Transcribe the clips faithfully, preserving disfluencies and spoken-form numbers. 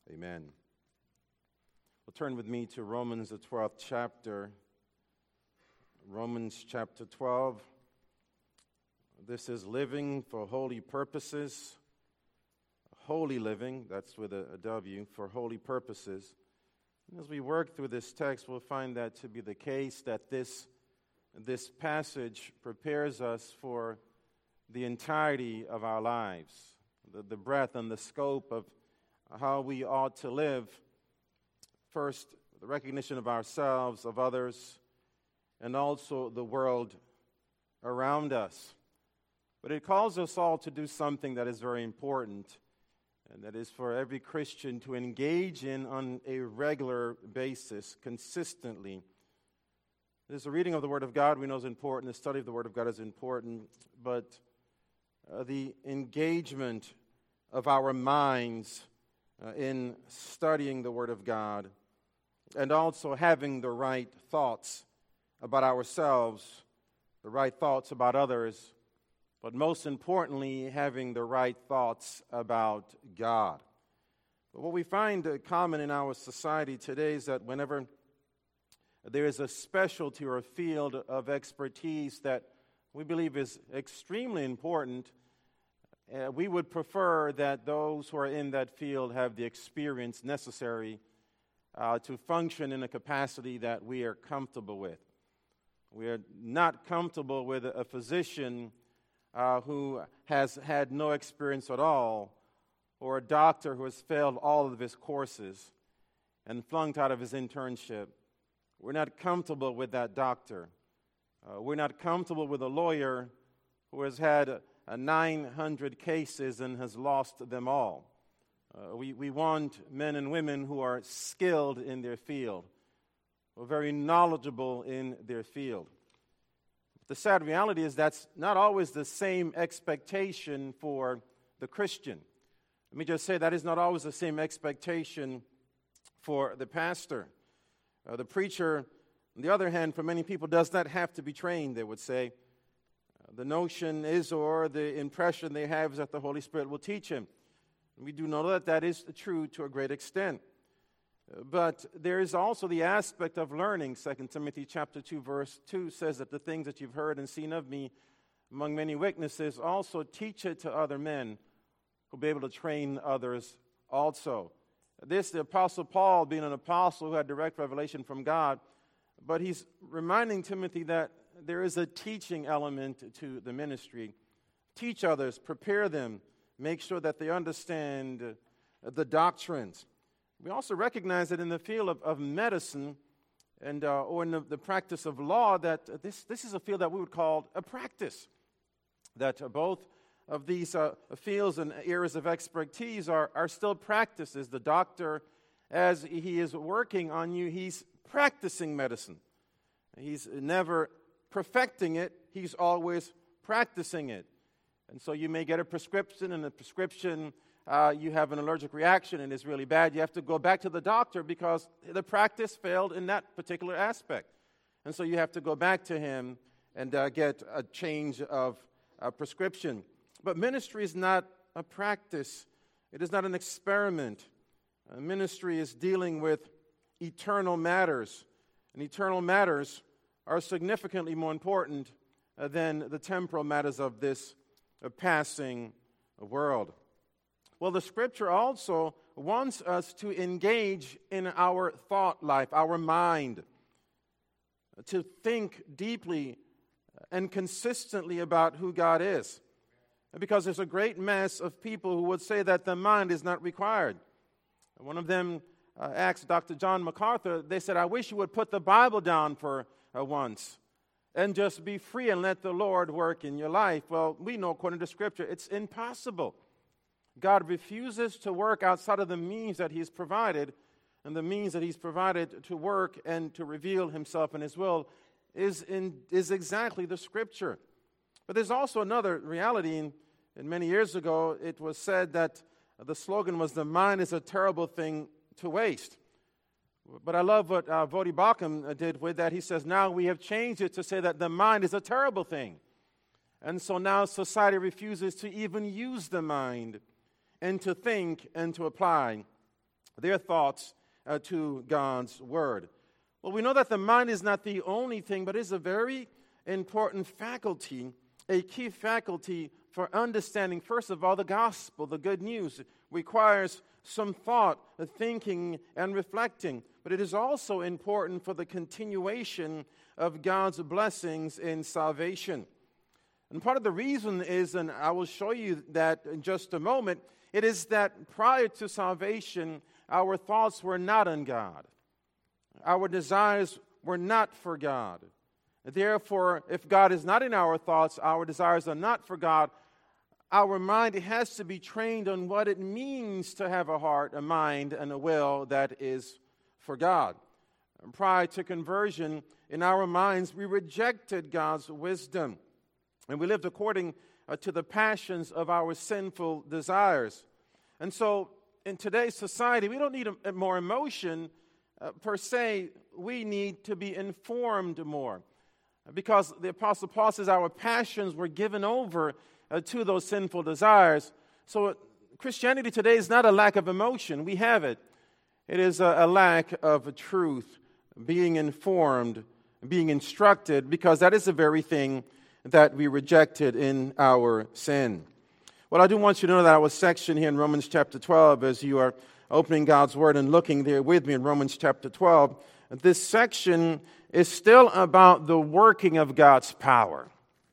Amen. Well, turn with me to Romans, the twelfth chapter. Romans chapter twelve. This is living for holy purposes. Holy living, that's with a, a W, for holy purposes. And as we work through this text, we'll find that to be the case, that this, this passage prepares us for the entirety of our lives, the, the breadth and the scope of how we ought to live. First, the recognition of ourselves, of others, and also the world around us. But it calls us all to do something that is very important, and that is for every Christian to engage in on a regular basis, consistently. There's a reading of the Word of God we know is important, the study of the Word of God is important, but uh, the engagement of our minds uh, in studying the Word of God, and also having the right thoughts about ourselves, the right thoughts about others, but most importantly, having the right thoughts about God. But what we find uh, common in our society today is that whenever there is a specialty or a field of expertise that we believe is extremely important, uh, we would prefer that those who are in that field have the experience necessary uh, to function in a capacity that we are comfortable with. We are not comfortable with a physician uh, who has had no experience at all, or a doctor who has failed all of his courses and flunked out of his internship. We're not comfortable with that doctor. Uh, we're not comfortable with a lawyer who has had uh, nine hundred cases and has lost them all. Uh, we, we want men and women who are skilled in their field, who are very knowledgeable in their field. The sad reality is that's not always the same expectation for the Christian. Let me just say that is not always the same expectation for the pastor. Uh, the preacher, on the other hand, for many people, does not have to be trained, they would say. Uh, the notion is, or the impression they have, is that the Holy Spirit will teach him. We do know that that is true to a great extent. But there is also the aspect of learning. Second Timothy chapter two, verse two says that the things that you've heard and seen of me among many witnesses, also teach it to other men who will be able to train others also. This, the Apostle Paul, being an apostle who had direct revelation from God, but he's reminding Timothy that there is a teaching element to the ministry. Teach others, prepare them, make sure that they understand the doctrines. We also recognize that in the field of, of medicine and uh, or in the, the practice of law, that this, this is a field that we would call a practice. That uh, both of these uh, fields and areas of expertise are, are still practices. The doctor, as he is working on you, he's practicing medicine. He's never perfecting it. He's always practicing it. And so you may get a prescription, and the prescription Uh, you have an allergic reaction and it's really bad. You have to go back to the doctor because the practice failed in that particular aspect. And so you have to go back to him and uh, get a change of uh, prescription. But ministry is not a practice. It is not an experiment. Uh, ministry is dealing with eternal matters. And eternal matters are significantly more important uh, than the temporal matters of this uh, passing world. Well, the Scripture also wants us to engage in our thought life, our mind, to think deeply and consistently about who God is. Because there's a great mass of people who would say that the mind is not required. One of them uh, asked Doctor John MacArthur, they said, I wish you would put the Bible down for uh, once and just be free and let the Lord work in your life. Well, we know according to Scripture, it's impossible. God refuses to work outside of the means that He's provided, and the means that He's provided to work and to reveal Himself and His will is in, is exactly the Scripture. But there's also another reality. In, in many years ago, it was said that the slogan was, the mind is a terrible thing to waste. But I love what uh, Voddie Baucham did with that. He says, now we have changed it to say that the mind is a terrible thing. And so now society refuses to even use the mind and to think and to apply their thoughts uh, to God's Word. Well, we know that the mind is not the only thing, but is a very important faculty, a key faculty for understanding, first of all, the gospel, the good news. It requires some thought, thinking, and reflecting. But it is also important for the continuation of God's blessings in salvation. And part of the reason is, and I will show you that in just a moment, it is that prior to salvation, our thoughts were not on God. Our desires were not for God. Therefore, if God is not in our thoughts, our desires are not for God, our mind has to be trained on what it means to have a heart, a mind, and a will that is for God. Prior to conversion, in our minds, we rejected God's wisdom, and we lived according uh, to the passions of our sinful desires. And so, in today's society, we don't need a, a more emotion uh, per se. We need to be informed more, because the Apostle Paul says our passions were given over uh, to those sinful desires. So, uh, Christianity today is not a lack of emotion. We have it. It is a, a lack of truth, being informed, being instructed, because that is the very thing that we rejected in our sin. Well, I do want you to know that our section here in Romans chapter twelve, as you are opening God's Word and looking there with me in Romans chapter twelve, this section is still about the working of God's power.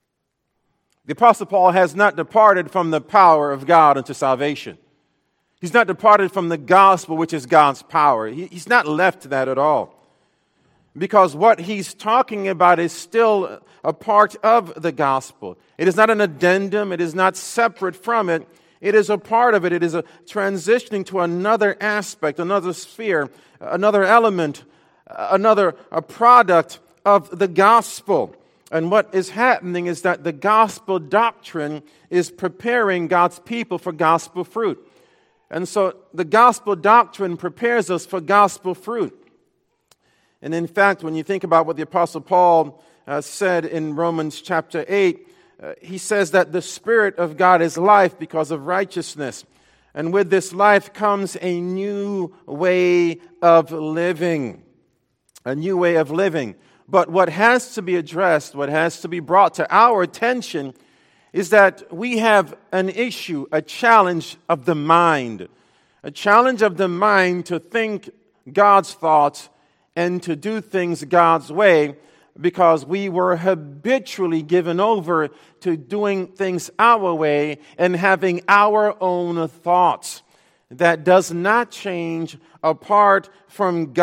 The Apostle Paul has not departed from the power of God unto salvation. He's not departed from the gospel, which is God's power. He, he's not left that at all. Because what he's talking about is still a part of the gospel. It is not an addendum. It is not separate from it. It is a part of it. It is a transitioning to another aspect, another sphere, another element, another a product of the gospel. And what is happening is that the gospel doctrine is preparing God's people for gospel fruit. And so the gospel doctrine prepares us for gospel fruit. And in fact, when you think about what the Apostle Paul uh, said in Romans chapter eight, uh, he says that the Spirit of God is life because of righteousness. And with this life comes a new way of living. A new way of living. But what has to be addressed, what has to be brought to our attention, is that we have an issue, a challenge of the mind. A challenge of the mind to think God's thoughts and to do things God's way, because we were habitually given over to doing things our way and having our own thoughts. That does not change apart from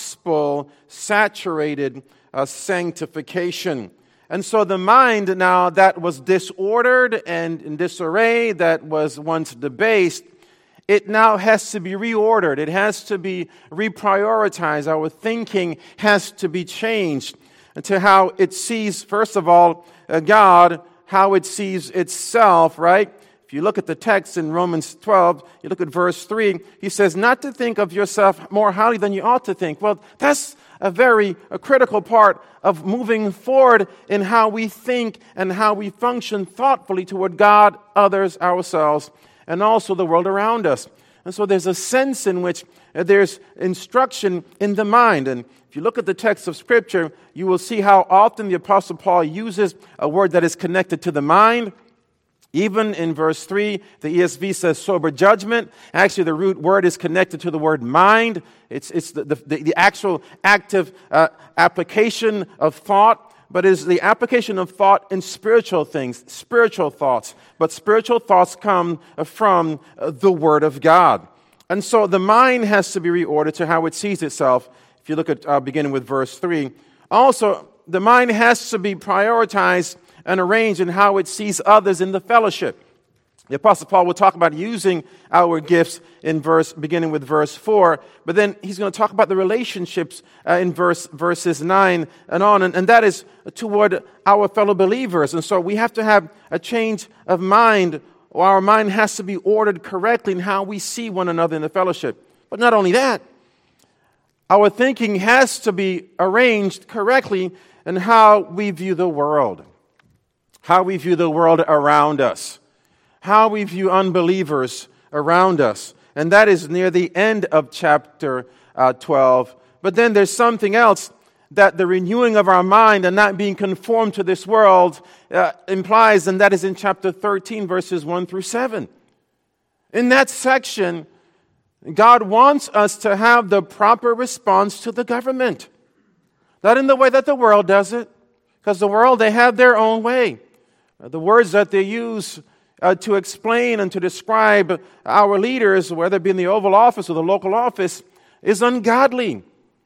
gospel-saturated uh, sanctification. And so the mind now that was disordered and in disarray, that was once debased, it now has to be reordered. It has to be reprioritized. Our thinking has to be changed to how it sees, first of all, uh, God, how it sees itself, right? If you look at the text in Romans twelve, you look at verse three, he says, not to think of yourself more highly than you ought to think. Well, that's a very a critical part of moving forward in how we think and how we function thoughtfully toward God, others, ourselves, and also the world around us. And so there's a sense in which there's instruction in the mind. And if you look at the text of Scripture, you will see how often the Apostle Paul uses a word that is connected to the mind. Even in verse three, the E S V says sober judgment. Actually, the root word is connected to the word mind. It's, it's the, the, the actual active uh, application of thought, but is the application of thought in spiritual things, spiritual thoughts. But spiritual thoughts come from uh, the Word of God. And so the mind has to be reordered to how it sees itself. If you look at uh, beginning with verse three. Also, the mind has to be prioritized and arranged in how it sees others in the fellowship. The Apostle Paul will talk about using our gifts in verse, beginning with verse four, but then he's going to talk about the relationships uh, in verse verses nine and on, and, and that is toward our fellow believers. And so we have to have a change of mind, or our mind has to be ordered correctly in how we see one another in the fellowship. But not only that, our thinking has to be arranged correctly in how we view the world. How we view the world around us, how we view unbelievers around us. And that is near the end of chapter uh, twelve. But then there's something else that the renewing of our mind and not being conformed to this world uh, implies, and that is in chapter thirteen, verses one through seven. In that section, God wants us to have the proper response to the government. Not in the way that the world does it, because the world, they have their own way. The words that they use uh, to explain and to describe our leaders, whether it be in the Oval Office or the local office, is ungodly.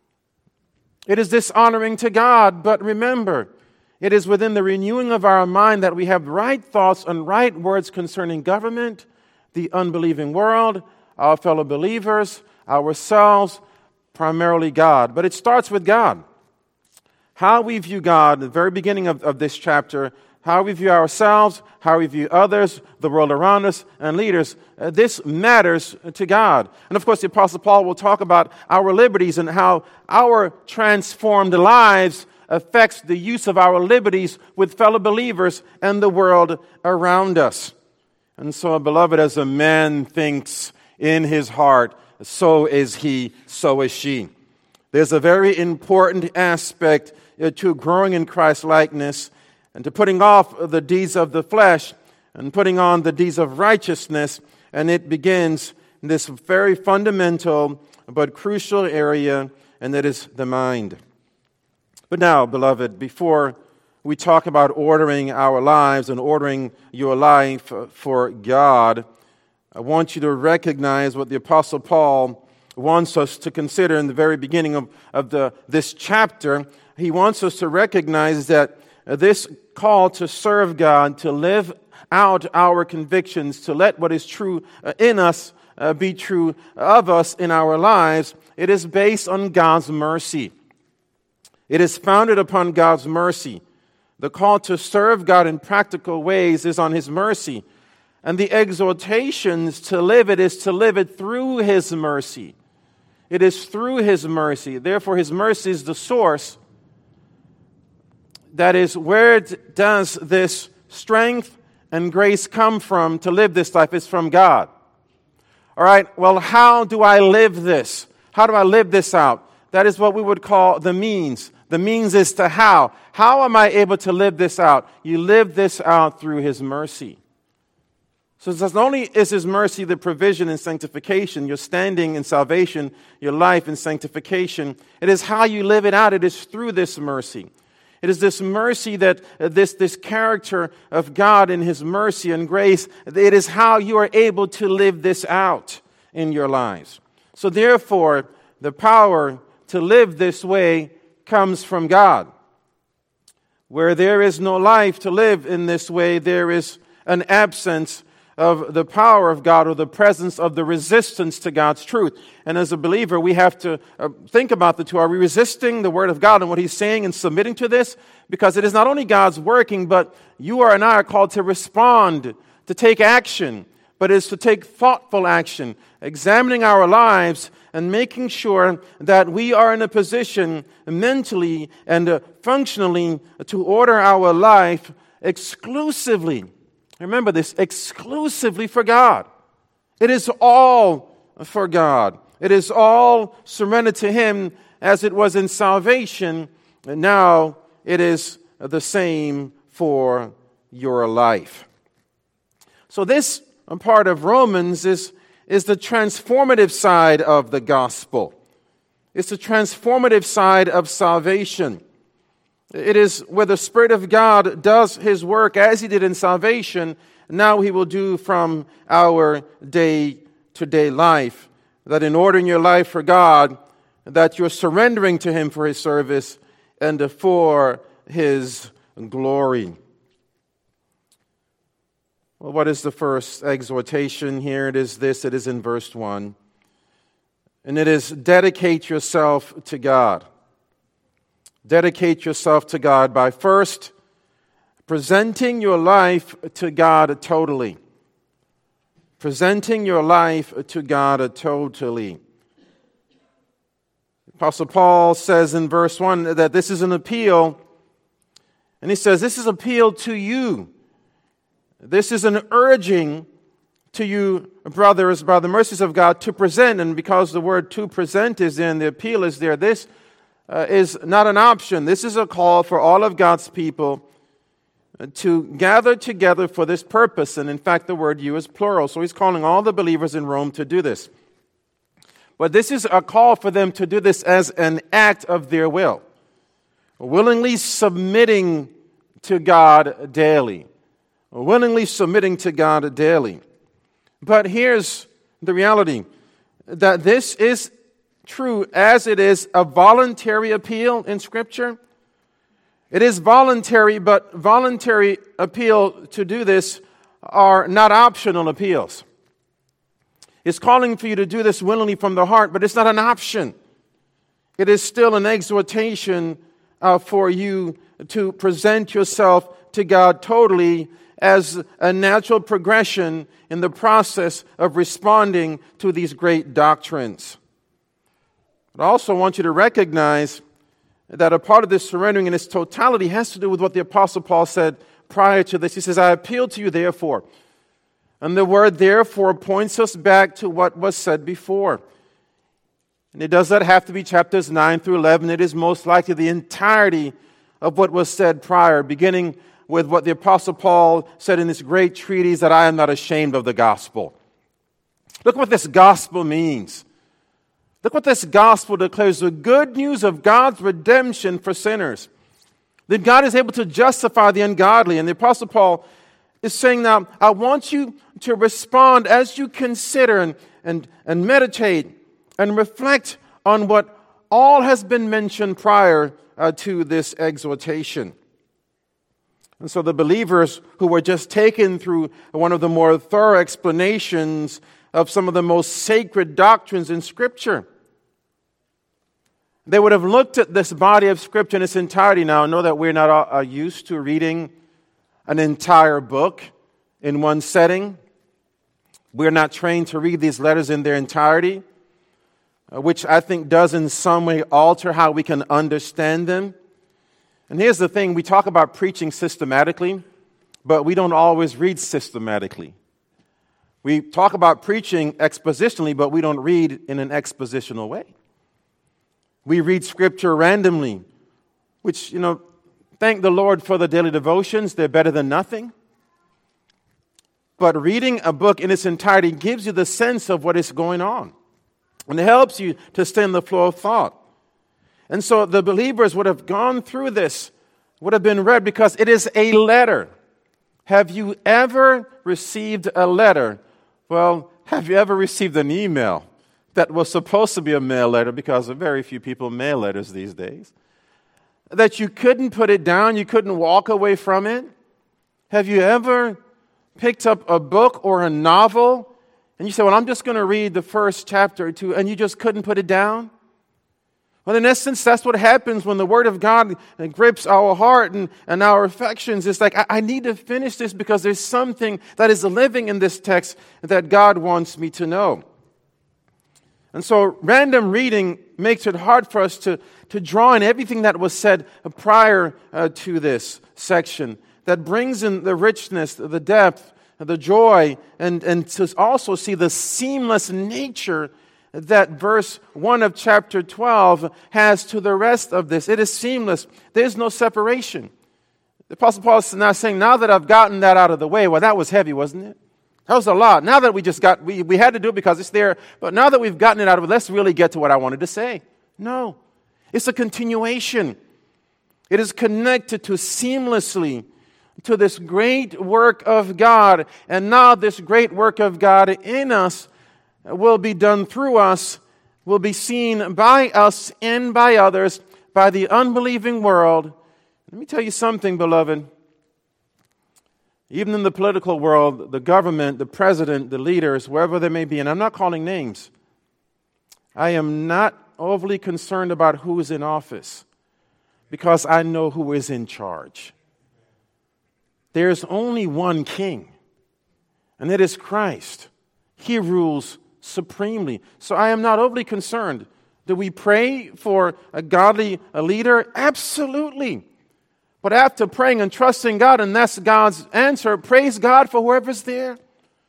It is dishonoring to God, but remember, it is within the renewing of our mind that we have right thoughts and right words concerning government, the unbelieving world, our fellow believers, ourselves, primarily God. But it starts with God. How we view God, the very beginning of, of this chapter, how we view ourselves, how we view others, the world around us, and leaders, uh, this matters to God. And of course, the Apostle Paul will talk about our liberties and how our transformed lives affects the use of our liberties with fellow believers and the world around us. And so, beloved, as a man thinks in his heart, so is he, so is she. There's a very important aspect uh, to growing in Christ's likeness and to putting off the deeds of the flesh and putting on the deeds of righteousness. And it begins in this very fundamental but crucial area, and that is the mind. But now, beloved, before we talk about ordering our lives and ordering your life for God, I want you to recognize what the Apostle Paul wants us to consider in the very beginning of, of the, this chapter. He wants us to recognize that this call to serve God, to live out our convictions, to let what is true in us uh, be true of us in our lives, it is based on God's mercy. It is founded upon God's mercy. The call to serve God in practical ways is on His mercy. And the exhortations to live it is to live it through His mercy. It is through His mercy. Therefore, His mercy is the source. That is, where does this strength and grace come from to live this life? It's from God. All right, well, how do I live this? How do I live this out? That is what we would call the means. The means is to how. How am I able to live this out? You live this out through His mercy. So not only is His mercy the provision in sanctification, your standing in salvation, your life in sanctification, it is how you live it out. It is through this mercy. It is this mercy that, uh, this, this character of God in His mercy and grace, it is how you are able to live this out in your lives. So therefore, the power to live this way comes from God. Where there is no life to live in this way, there is an absence of the power of God or the presence of the resistance to God's truth. And as a believer, we have to uh, think about the two. Are we resisting the Word of God and what He's saying and submitting to this? Because it is not only God's working, but you are and I are called to respond, to take action, but it is to take thoughtful action, examining our lives and making sure that we are in a position mentally and uh, functionally to order our life exclusively. Remember this, exclusively for God. It is all for God. It is all surrendered to Him as it was in salvation. And now it is the same for your life. So this part of Romans is, is the transformative side of the gospel. It's the transformative side of salvation. It is where the Spirit of God does His work as He did in salvation, now He will do from our day-to-day life. That in ordering your life for God, that you're surrendering to Him for His service and for His glory. Well, what is the first exhortation here? It is this, it is in verse one. And it is dedicate yourself to God. Dedicate yourself to God by first presenting your life to God totally. Presenting your life to God totally. Apostle Paul says in verse one that this is an appeal, and he says this is an appeal to you. This is an urging to you, brothers, by the mercies of God, to present, and because the word to present is there and the appeal is there, this uh, is not an option. This is a call for all of God's people to gather together for this purpose. And in fact, the word you is plural. So he's calling all the believers in Rome to do this. But this is a call for them to do this as an act of their will, willingly submitting to God daily, willingly submitting to God daily. But here's the reality, that this is true as it is a voluntary appeal in Scripture. It is voluntary, but voluntary appeal to do this are not optional appeals. It's calling for you to do this willingly from the heart, but it's not an option. It is still an exhortation uh, for you to present yourself to God totally as a natural progression in the process of responding to these great doctrines. But I also want you to recognize that a part of this surrendering in its totality has to do with what the Apostle Paul said prior to this. He says, I appeal to you therefore. And the word therefore points us back to what was said before. And it does not have to be chapters nine through eleven. It is most likely the entirety of what was said prior, beginning with what the Apostle Paul said in this great treatise, that I am not ashamed of the gospel. Look what this gospel means. Look what this gospel declares, the good news of God's redemption for sinners. That God is able to justify the ungodly. And the Apostle Paul is saying now, I want you to respond as you consider and, and, and meditate and reflect on what all has been mentioned prior uh, to this exhortation. And so the believers who were just taken through one of the more thorough explanations of some of the most sacred doctrines in Scripture, they would have looked at this body of Scripture in its entirety. Now, I know that we're not uh, used to reading an entire book in one setting. We're not trained to read these letters in their entirety, uh, which I think does in some way alter how we can understand them. And here's the thing, we talk about preaching systematically, but we don't always read systematically. We talk about preaching expositionally, but we don't read in an expositional way. We read Scripture randomly, which, you know, thank the Lord for the daily devotions. They're better than nothing. But reading a book in its entirety gives you the sense of what is going on. And it helps you to stay in the flow of thought. And so the believers would have gone through this, would have been read, because it is a letter. Have you ever received a letter? Well, have you ever received an email that was supposed to be a mail letter, because very few people mail letters these days, that you couldn't put it down, you couldn't walk away from it? Have you ever picked up a book or a novel and you say, well, I'm just going to read the first chapter or two, and you just couldn't put it down? Well, in essence, that's what happens when the Word of God grips our heart and, and our affections. It's like, I, I need to finish this because there's something that is living in this text that God wants me to know. And so random reading makes it hard for us to, to draw in everything that was said prior uh, to this section, that brings in the richness, the depth, the joy, and, and to also see the seamless nature that verse one of chapter twelve has to the rest of this. It is seamless. There's no separation. The Apostle Paul is now saying, now that I've gotten that out of the way, well, that was heavy, wasn't it? That was a lot. Now that we just got, we, we had to do it because it's there, but now that we've gotten it out of it, let's really get to what I wanted to say. No. It's a continuation. It is connected to seamlessly to this great work of God. And now this great work of God in us will be done through us, will be seen by us and by others, by the unbelieving world. Let me tell you something, beloved. Even in the political world, the government, the president, the leaders, wherever they may be, and I'm not calling names, I am not overly concerned about who is in office because I know who is in charge. There's only one king, and it is Christ. He rules supremely. So I am not overly concerned. Do we pray for a godly a leader? Absolutely. But after praying and trusting God, and that's God's answer, praise God for whoever's there.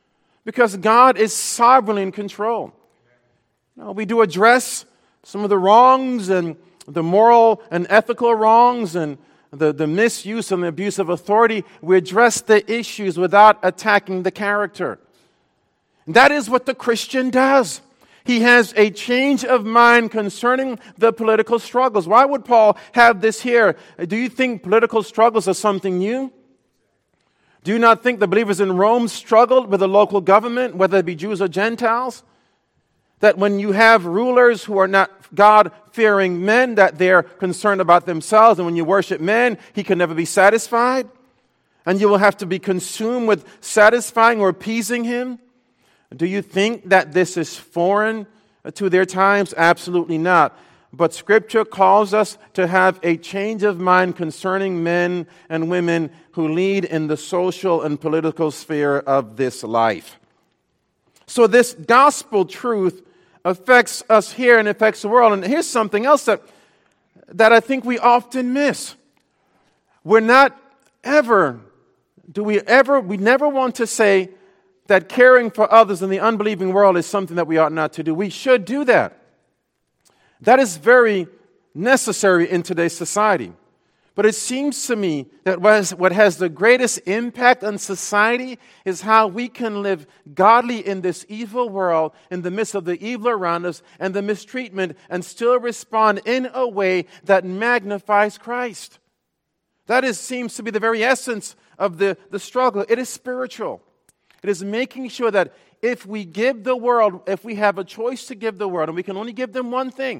because God is sovereignly in control. Now, we do address some of the wrongs and the moral and ethical wrongs and the, the misuse and the abuse of authority. We address the issues without attacking the character. That is what the Christian does. He has a change of mind concerning the political struggles. Why would Paul have this here? Do you think political struggles are something new? Do you not think the believers in Rome struggled with the local government, whether it be Jews or Gentiles? That when you have rulers who are not God-fearing men, that they're concerned about themselves, and when you worship men, he can never be satisfied, and you will have to be consumed with satisfying or appeasing him? Do you think that this is foreign to their times? Absolutely not. But Scripture calls us to have a change of mind concerning men and women who lead in the social and political sphere of this life. So this gospel truth affects us here and affects the world. And here's something else that, that I think we often miss. We're not ever, do we ever, we never want to say that caring for others in the unbelieving world is something that we ought not to do. We should do that. That is very necessary in today's society. But it seems to me that what has the greatest impact on society is how we can live godly in this evil world, in the midst of the evil around us and the mistreatment, and still respond in a way that magnifies Christ. That is, seems to be the very essence of the, the struggle. It is spiritual. It is making sure that if we give the world, if we have a choice to give the world, and we can only give them one thing,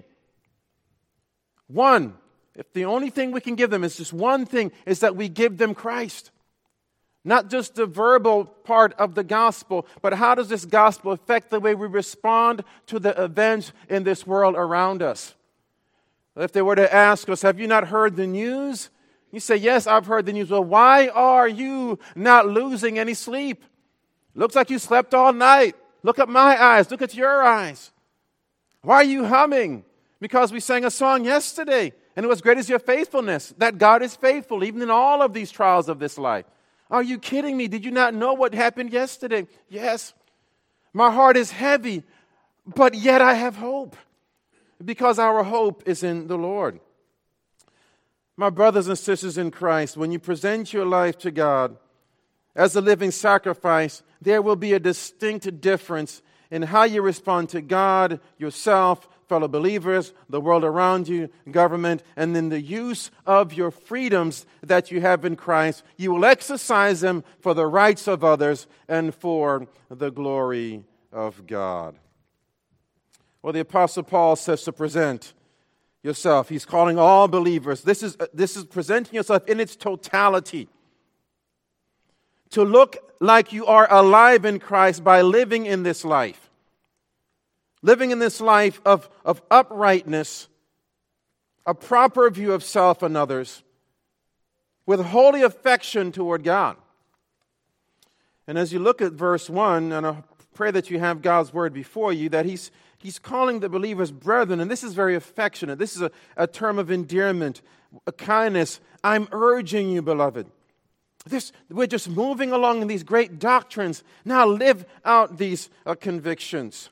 one, if the only thing we can give them is just one thing, is that we give them Christ. Not just the verbal part of the gospel, but how does this gospel affect the way we respond to the events in this world around us? If they were to ask us, have you not heard the news? You say, yes, I've heard the news. Well, why are you not losing any sleep? Looks like you slept all night. Look at my eyes. Look at your eyes. Why are you humming? Because we sang a song yesterday, and it was great is your faithfulness, that God is faithful even in all of these trials of this life. Are you kidding me? Did you not know what happened yesterday? Yes. My heart is heavy, but yet I have hope, because our hope is in the Lord. My brothers and sisters in Christ, when you present your life to God as a living sacrifice, there will be a distinct difference in how you respond to God, yourself, fellow believers, the world around you, government, and in the use of your freedoms that you have in Christ. You will exercise them for the rights of others and for the glory of God. Well, the Apostle Paul says to present yourself. He's calling all believers. This is, this is presenting yourself in its totality. To look like you are alive in Christ by living in this life. Living in this life of, of uprightness, a proper view of self and others, with holy affection toward God. And as you look at verse one, and I pray that you have God's word before you, that he's, he's calling the believers brethren, and this is very affectionate. This is a, a term of endearment, a kindness. I'm urging you, beloved. This, we're just moving along in these great doctrines. Now live out these uh, convictions.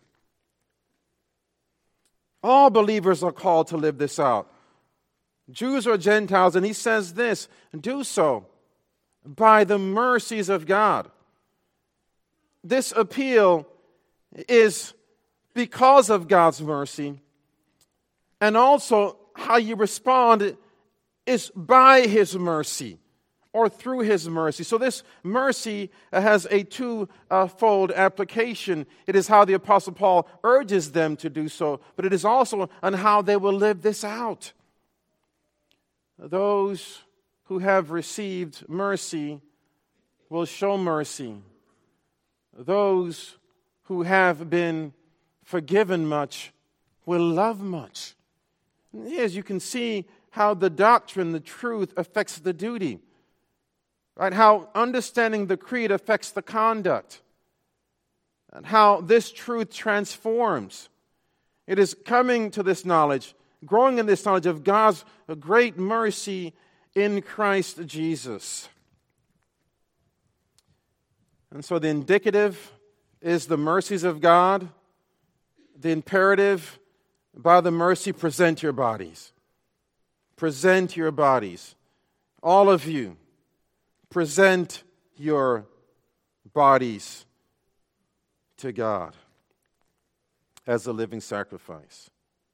All believers are called to live this out. Jews or Gentiles, and he says this, do so by the mercies of God. This appeal is because of God's mercy, and also how you respond is by his mercy, or through his mercy. So this mercy has a two-fold application. It is how the Apostle Paul urges them to do so, but it is also on how they will live this out. Those who have received mercy will show mercy. Those who have been forgiven much will love much. And as you can see how the doctrine, the truth, affects the duty. Right, how understanding the creed affects the conduct, and how this truth transforms. It is coming to this knowledge, growing in this knowledge of God's great mercy in Christ Jesus. And so the indicative is the mercies of God. The imperative, by the mercy, present your bodies. Present your bodies. All of you, present your bodies to God as a living sacrifice.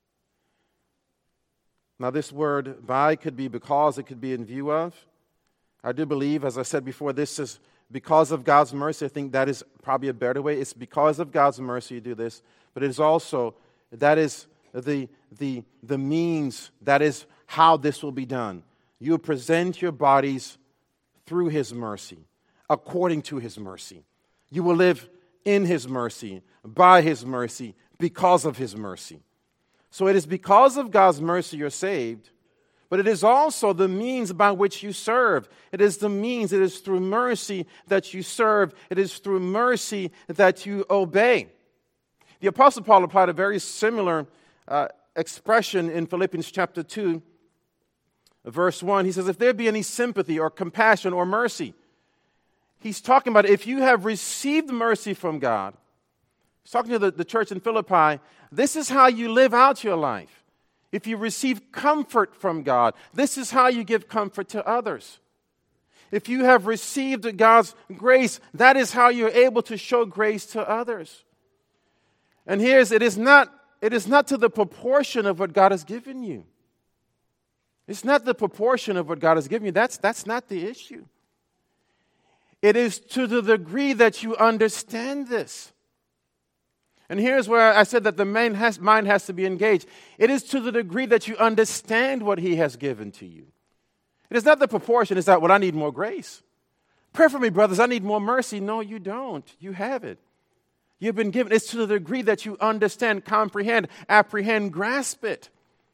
Now, this word by could be because, it could be in view of. I do believe, as I said before, this is because of God's mercy. I think that is probably a better way. It's because of God's mercy you do this, but it is also, that is the, the, the means, that is how this will be done. You present your bodies through His mercy, according to His mercy. You will live in His mercy, by His mercy, because of His mercy. So it is because of God's mercy you're saved, but it is also the means by which you serve. It is the means, it is through mercy that you serve. It is through mercy that you obey. The Apostle Paul applied a very similar uh, expression in Philippians chapter two, verse one. He says, if there be any sympathy or compassion or mercy, he's talking about if you have received mercy from God. He's talking to the, the church in Philippi. This is how you live out your life. If you receive comfort from God, this is how you give comfort to others. If you have received God's grace, that is how you're able to show grace to others. And here's, it is not, it is not to the proportion of what God has given you. It's not the proportion of what God has given you. That's, that's not the issue. It is to the degree that you understand this. And here's where I said that the mind has, mind has to be engaged. It is to the degree that you understand what He has given to you. It is not the proportion. It's that, well, I need more grace. Pray for me, brothers. I need more mercy. No, you don't. You have it. You've been given. It's to the degree that you understand, comprehend, apprehend, grasp it.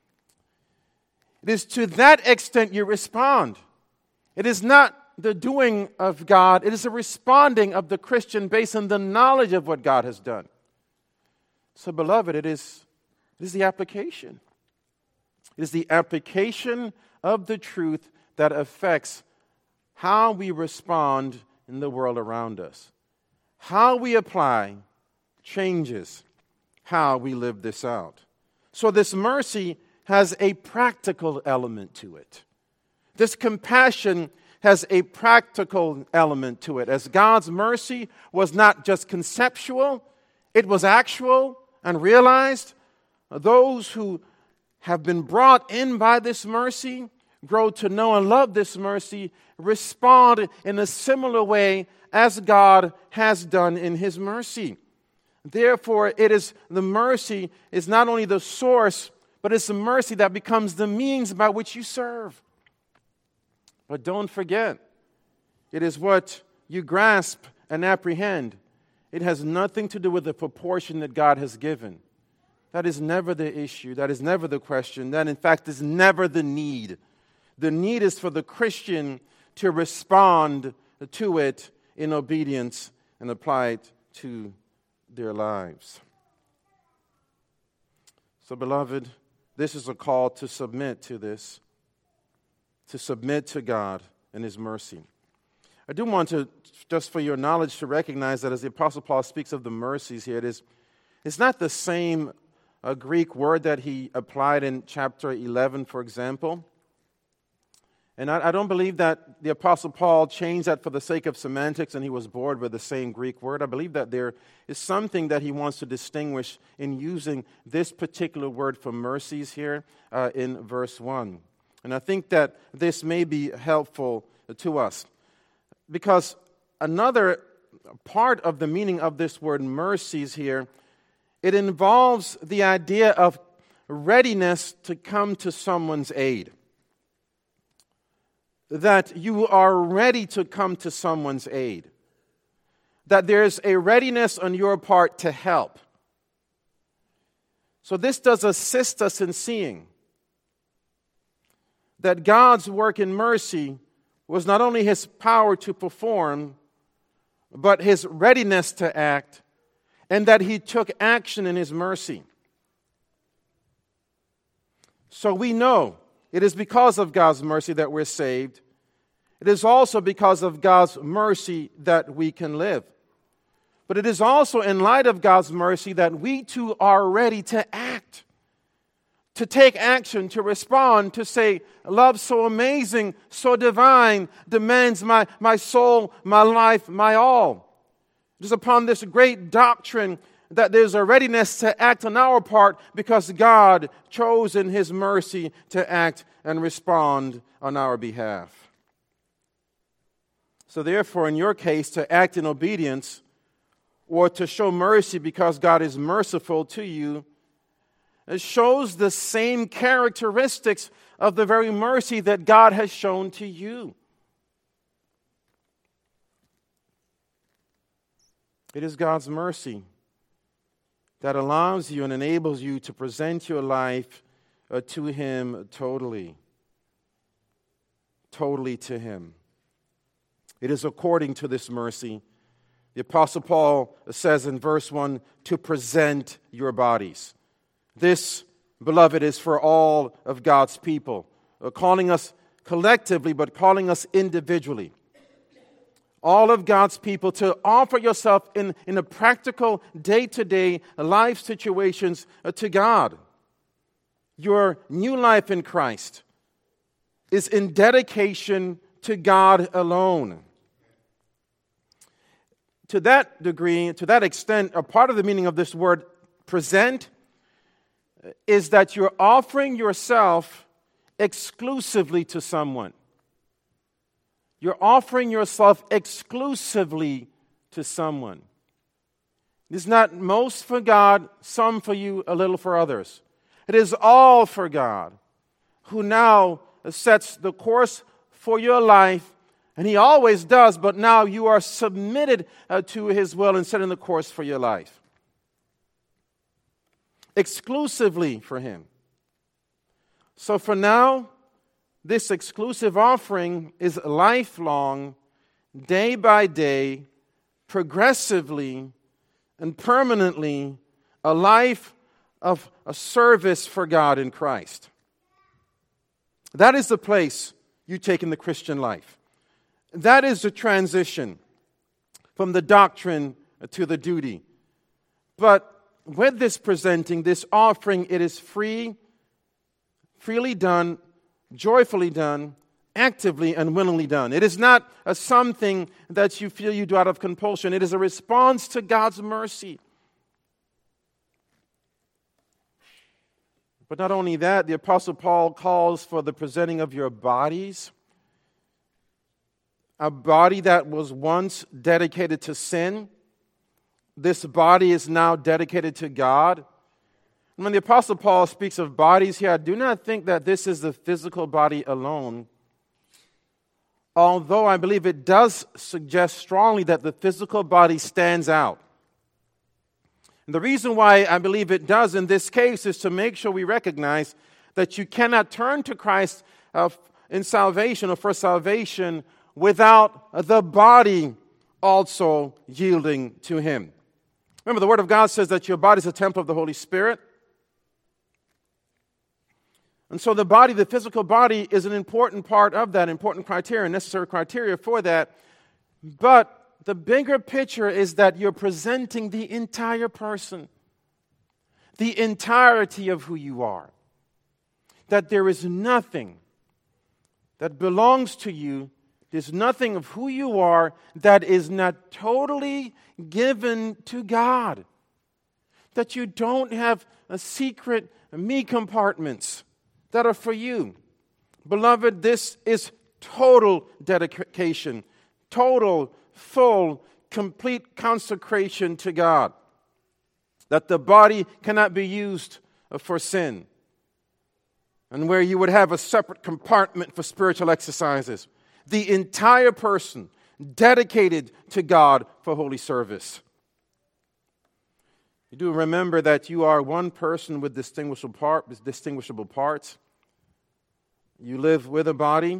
It is to that extent you respond. It is not the doing of God. It is a responding of the Christian based on the knowledge of what God has done. So, beloved, it is, it is the application. It is the application of the truth that affects how we respond in the world around us. How we apply changes how we live this out. So this mercy has a practical element to it. This compassion has a practical element to it. As God's mercy was not just conceptual, it was actual and realized. Those who have been brought in by this mercy, grow to know and love this mercy, respond in a similar way as God has done in His mercy. Therefore, it is the mercy is not only the source, but it's the mercy that becomes the means by which you serve. But don't forget, it is what you grasp and apprehend. It has nothing to do with the proportion that God has given. That is never the issue. That is never the question. That, in fact, is never the need. The need is for the Christian to respond to it in obedience and apply it to their lives. So, beloved, this is a call to submit to this, to submit to God and His mercy. I do want to, just for your knowledge, to recognize that as the Apostle Paul speaks of the mercies here, it is, it's not the same uh, Greek word that he applied in chapter eleven, for example. And I, I don't believe that the Apostle Paul changed that for the sake of semantics and he was bored with the same Greek word. I believe that there is something that he wants to distinguish in using this particular word for mercies here uh, in verse one. And I think that this may be helpful to us. Because another part of the meaning of this word mercies here, it involves the idea of readiness to come to someone's aid. That you are ready to come to someone's aid. That there's a readiness on your part to help. So this does assist us in seeing that God's work in mercy was not only His power to perform, but His readiness to act, and that He took action in His mercy. So we know it is because of God's mercy that we're saved. It is also because of God's mercy that we can live. But it is also in light of God's mercy that we too are ready to act, to take action, to respond, to say, love so amazing, so divine, demands my, my soul, my life, my all. It is upon this great doctrine that there's a readiness to act on our part because God chose in His mercy to act and respond on our behalf. So therefore, in your case, to act in obedience or to show mercy because God is merciful to you, it shows the same characteristics of the very mercy that God has shown to you. It is God's mercy that allows you and enables you to present your life uh, to Him totally. Totally to Him. It is according to this mercy. The Apostle Paul says in verse one, to present your bodies. This, beloved, is for all of God's people, uh, calling us collectively, but calling us individually. All of God's people to offer yourself in, in a practical, day-to-day life situations uh, to God. Your new life in Christ is in dedication to God alone. To that degree, to that extent, a part of the meaning of this word present is that you're offering yourself exclusively to someone. You're offering yourself exclusively to someone. It's not most for God, some for you, a little for others. It is all for God, who now sets the course for your life. And He always does, but now you are submitted uh, to His will and setting the course for your life. Exclusively for Him. So for now, this exclusive offering is lifelong, day by day, progressively, and permanently a life of a service for God in Christ. That is the place you take in the Christian life. That is the transition from the doctrine to the duty. But with this presenting, this offering, it is free, freely done, joyfully done, actively and willingly done. It is not a something that you feel you do out of compulsion. It is a response to God's mercy. But not only that, the Apostle Paul calls for the presenting of your bodies. A body that was once dedicated to sin, this body is now dedicated to God. And when the Apostle Paul speaks of bodies here, I do not think that this is the physical body alone. Although I believe it does suggest strongly that the physical body stands out. And the reason why I believe it does in this case is to make sure we recognize that you cannot turn to Christ uh, in salvation or for salvation without the body also yielding to Him. Remember, the Word of God says that your body is a temple of the Holy Spirit. And so the body, the physical body, is an important part of that, important criteria, necessary criteria for that. But the bigger picture is that you're presenting the entire person, the entirety of who you are. That there is nothing that belongs to you. There's nothing of who you are that is not totally given to God. That you don't have a secret me compartments that are for you. Beloved, this is total dedication, total, full, complete consecration to God. That the body cannot be used for sin. And where you would have a separate compartment for spiritual exercises. The entire person dedicated to God for holy service. You do remember that you are one person with distinguishable part, distinguishable parts. You live with a body,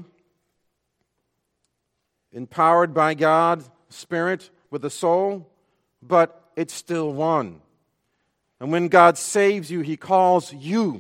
empowered by God's Spirit with a soul, but it's still one. And when God saves you, He calls you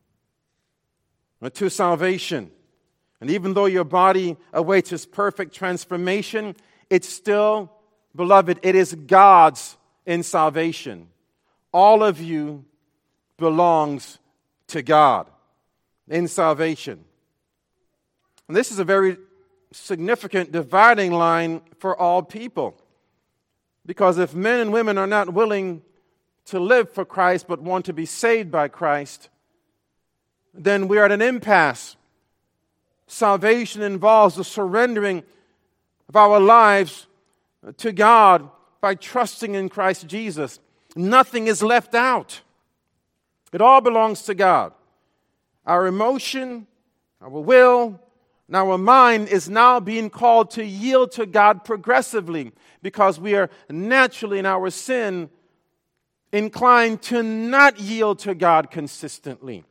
to salvation. And even though your body awaits His perfect transformation, it's still Beloved, it is God's in salvation. All of you belongs to God in salvation. And this is a very significant dividing line for all people. Because if men and women are not willing to live for Christ but want to be saved by Christ, then we are at an impasse. Salvation involves the surrendering of our lives to God by trusting in Christ Jesus. Nothing is left out. It all belongs to God. Our emotion, our will, and our mind is now being called to yield to God progressively because we are naturally in our sin inclined to not yield to God consistently.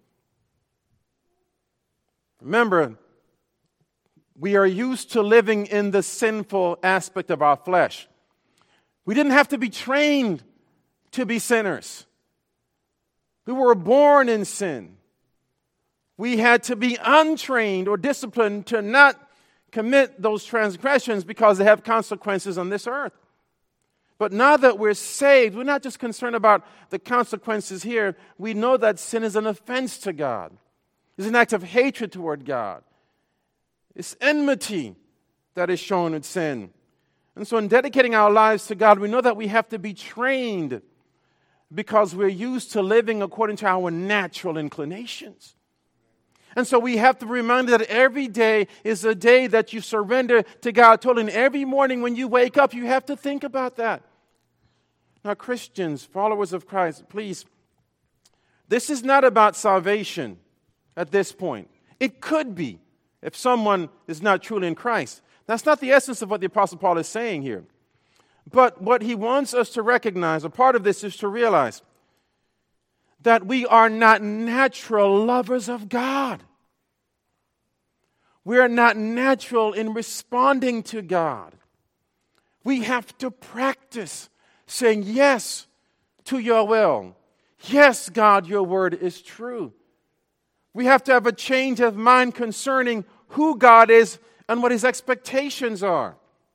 Remember, we are used to living in the sinful aspect of our flesh. We didn't have to be trained to be sinners. We were born in sin. We had to be untrained or disciplined to not commit those transgressions because they have consequences on this earth. But now that we're saved, we're not just concerned about the consequences here. We know that sin is an offense to God. It's an act of hatred toward God. It's enmity that is shown with sin. And so in dedicating our lives to God, we know that we have to be trained because we're used to living according to our natural inclinations. And so we have to be reminded that every day is a day that you surrender to God totally. And every morning when you wake up, you have to think about that. Now, Christians, followers of Christ, please, this is not about salvation at this point. It could be if someone is not truly in Christ. That's not the essence of what the Apostle Paul is saying here. But what he wants us to recognize, a part of this is to realize that we are not natural lovers of God. We are not natural in responding to God. We have to practice saying yes to your will. Yes, God, your word is true. We have to have a change of mind concerning who God is and what his expectations are.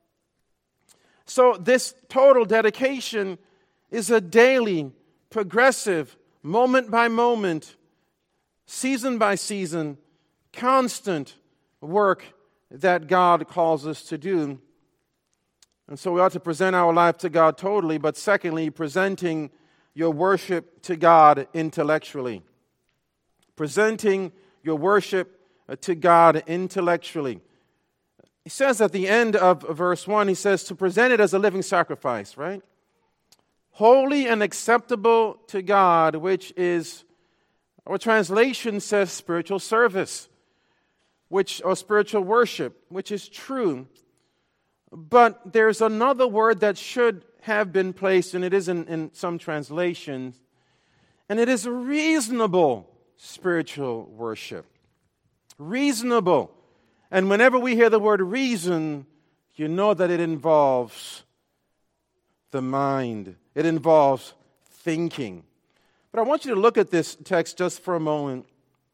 So this total dedication is a daily, progressive, moment by moment, season by season, constant work that God calls us to do. And so we ought to present our life to God totally, but secondly, presenting your worship to God intellectually. Presenting your worship to God intellectually. He says at the end of verse one, he says to present it as a living sacrifice, right? Holy and acceptable to God, which is, our translation says spiritual service, which or spiritual worship, which is true. But there's another word that should have been placed, and it is in, in some translations, and it is reasonable spiritual worship. Reasonable. And whenever we hear the word reason, you know that it involves the mind. It involves thinking. But I want you to look at this text just for a moment,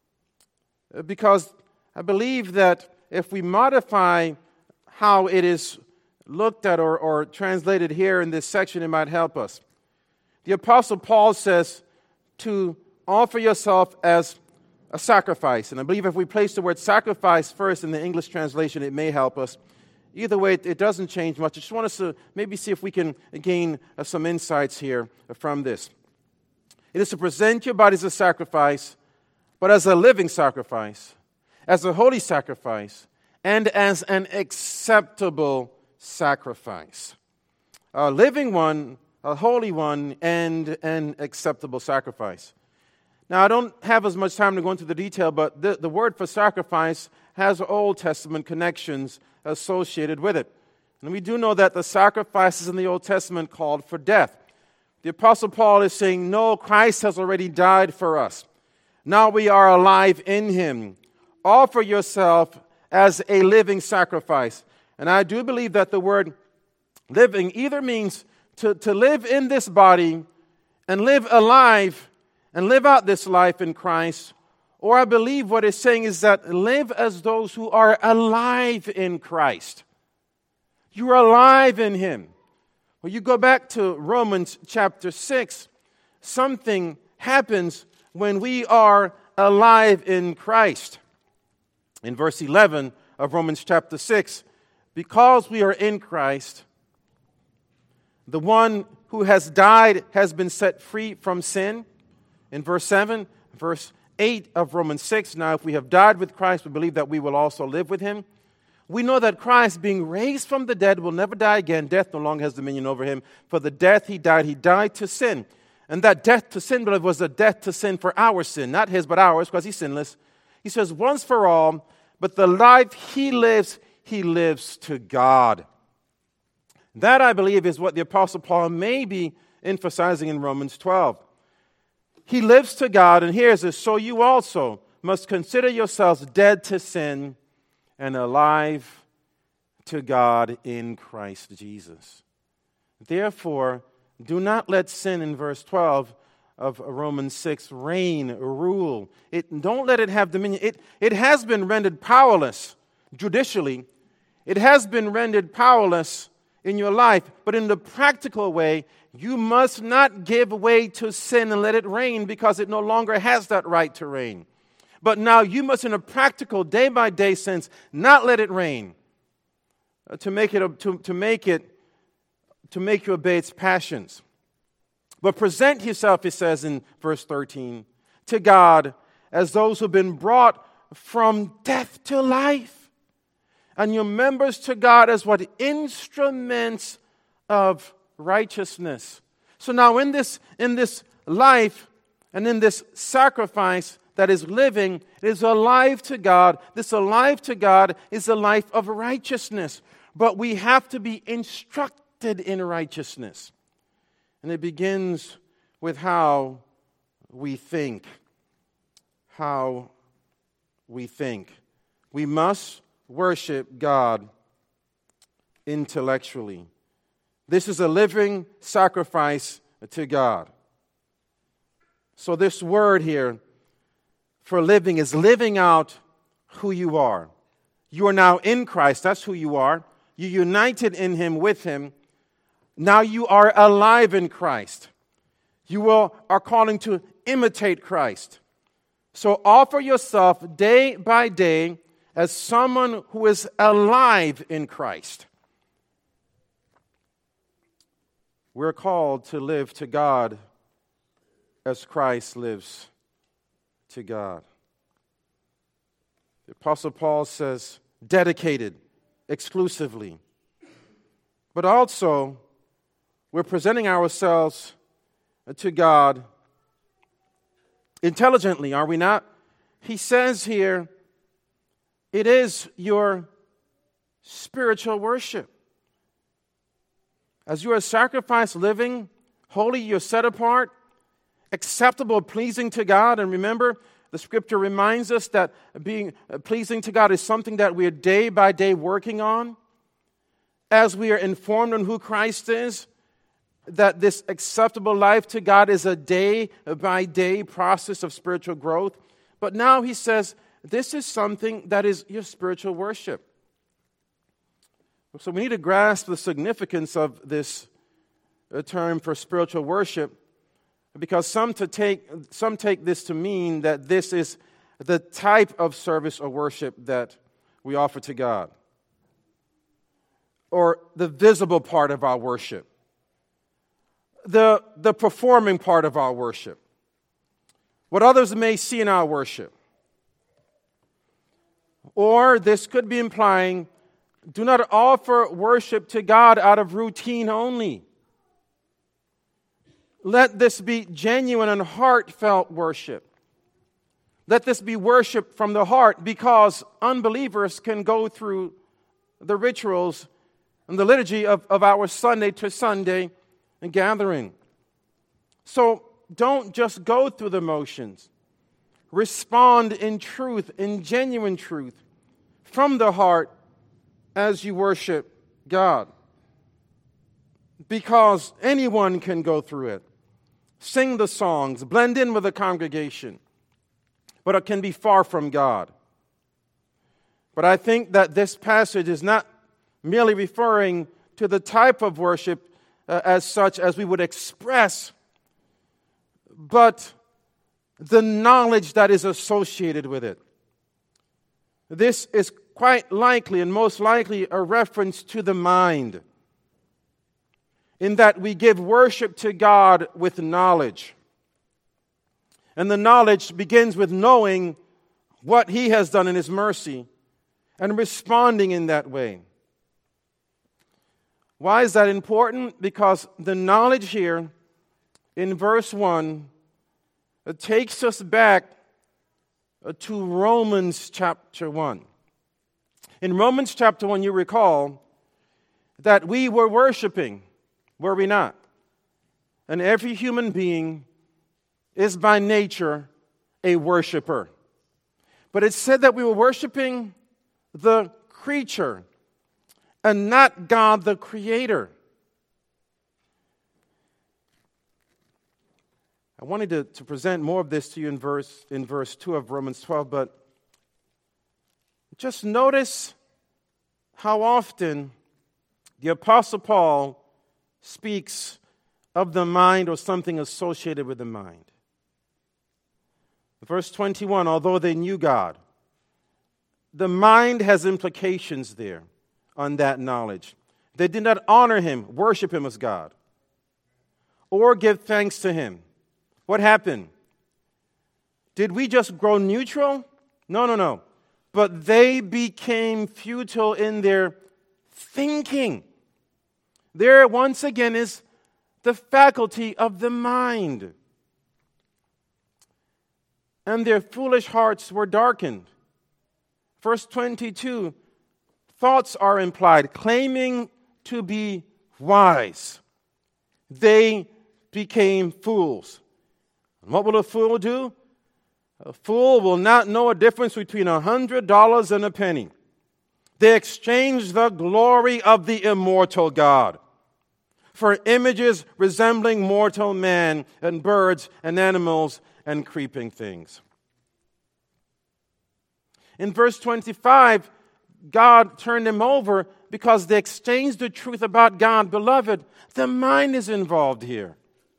because I believe that if we modify how it is looked at or, or translated here in this section, it might help us. The Apostle Paul says to offer yourself as a sacrifice. And I believe if we place the word sacrifice first in the English translation, it may help us. Either way, it, it doesn't change much. I just want us to maybe see if we can gain uh, some insights here from this. It is to present your body as a sacrifice, but as a living sacrifice, as a holy sacrifice, and as an acceptable sacrifice. A living one, a holy one, and an acceptable sacrifice. Now, I don't have as much time to go into the detail, but the, the word for sacrifice has Old Testament connections associated with it. And we do know that the sacrifices in the Old Testament called for death. The Apostle Paul is saying, no, Christ has already died for us. Now we are alive in him. Offer yourself as a living sacrifice. And I do believe that the word living either means to, to live in this body and live alive and live out this life in Christ, or I believe what it's saying is that live as those who are alive in Christ. You are alive in him. Well, you go back to Romans chapter six, something happens when we are alive in Christ. In verse eleven of Romans chapter six, because we are in Christ, the one who has died has been set free from sin. In verse seven, verse eight of Romans six, now if we have died with Christ, we believe that we will also live with him. We know that Christ, being raised from the dead, will never die again. Death no longer has dominion over him. For the death he died, he died to sin. And that death to sin, beloved, was a death to sin for our sin. Not his, but ours, because he's sinless. He says, once for all, but the life he lives, he lives to God. That, I believe, is what the Apostle Paul may be emphasizing in Romans twelve. He lives to God, and here's this, so you also must consider yourselves dead to sin and alive to God in Christ Jesus. Therefore, do not let sin, in verse twelve of Romans six, reign, rule. It, don't let it have dominion. It, it has been rendered powerless judicially. It has been rendered powerless in your life. But in the practical way, you must not give way to sin and let it reign, because it no longer has that right to reign. But now you must, in a practical, day-by-day sense, not let it reign, uh, to make it to, to make it to make you obey its passions. But present yourself, it says in verse thirteen, to God as those who have been brought from death to life, and your members to God as what? Instruments of righteousness. So now in this in this life and in this sacrifice that is living, it is alive to God. This alive to God is a life of righteousness. But we have to be instructed in righteousness. And it begins with how we think. How we think. We must worship God intellectually. This is a living sacrifice to God. So this word here for living is living out who you are. You are now in Christ. That's who you are. You're united in him, with him. Now you are alive in Christ. You will, are calling to imitate Christ. So offer yourself day by day as someone who is alive in Christ. We're called to live to God as Christ lives to God. The Apostle Paul says, dedicated exclusively. But also, we're presenting ourselves to God intelligently, are we not? He says here, it is your spiritual worship. As you are sacrificed, living, holy, you're set apart, acceptable, pleasing to God. And remember, the Scripture reminds us that being pleasing to God is something that we are day by day working on. As we are informed on who Christ is, that this acceptable life to God is a day by day process of spiritual growth. But now he says, this is something that is your spiritual worship. So we need to grasp the significance of this term for spiritual worship, because some to take some take this to mean that this is the type of service or worship that we offer to God, or the visible part of our worship, the, the performing part of our worship, what others may see in our worship. Or this could be implying, do not offer worship to God out of routine only. Let this be genuine and heartfelt worship. Let this be worship from the heart, because unbelievers can go through the rituals and the liturgy of, of our Sunday to Sunday gathering. So don't just go through the motions. Respond in truth, in genuine truth, from the heart as you worship God. Because anyone can go through it. Sing the songs, blend in with the congregation, but it can be far from God. But I think that this passage is not merely referring to the type of worship uh, as such as we would express, but the knowledge that is associated with it. This is quite likely and most likely a reference to the mind, in that we give worship to God with knowledge. And the knowledge begins with knowing what He has done in His mercy and responding in that way. Why is that important? Because the knowledge here in verse one it takes us back to Romans chapter one. In Romans chapter one, you recall that we were worshiping, were we not? And every human being is by nature a worshiper. But it said that we were worshiping the creature and not God the Creator. I wanted to, to present more of this to you in verse, in verse two of Romans twelve, but just notice how often the Apostle Paul speaks of the mind or something associated with the mind. Verse twenty-one, although they knew God, the mind has implications there on that knowledge. They did not honor Him, worship Him as God, or give thanks to Him. What happened? Did we just grow neutral? No, no, no. But they became futile in their thinking. There, once again, is the faculty of the mind. And their foolish hearts were darkened. Verse twenty-two, thoughts are implied, claiming to be wise. They became fools. And what will a fool do? A fool will not know a difference between a hundred dollars and a penny. They exchanged the glory of the immortal God for images resembling mortal man and birds and animals and creeping things. In verse twenty-five, God turned them over because they exchanged the truth about God. Beloved, the mind is involved here.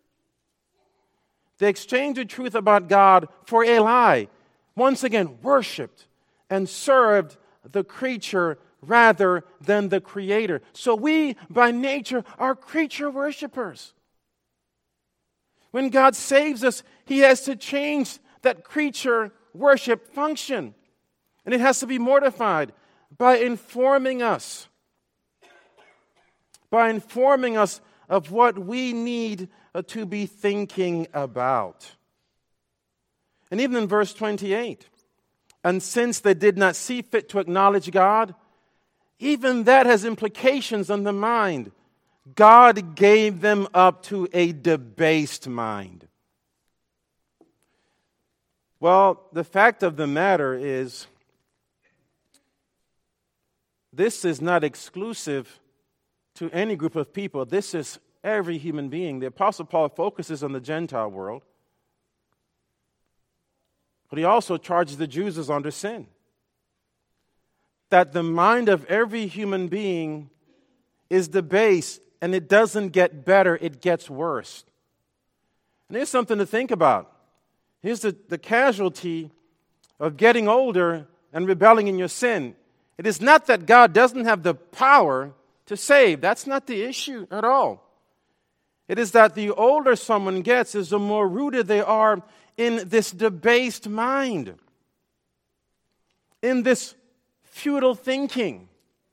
They exchanged the truth about God for a lie. Once again, worshipped and served the creature rather than the Creator. So we, by nature, are creature worshipers. When God saves us, He has to change that creature worship function. And it has to be mortified by informing us, by informing us of what we need uh, to be thinking about. And even in verse twenty-eight, and since they did not see fit to acknowledge God, even that has implications on the mind. God gave them up to a debased mind. Well, the fact of the matter is, this is not exclusive to any group of people. This is every human being. The Apostle Paul focuses on the Gentile world, but he also charges the Jews as under sin. That the mind of every human being is debased, and it doesn't get better, it gets worse. And here's something to think about. Here's the, the casualty of getting older and rebelling in your sin. It is not that God doesn't have the power to save. That's not the issue at all. It is that the older someone gets, is the more rooted they are in this debased mind, in this futile thinking.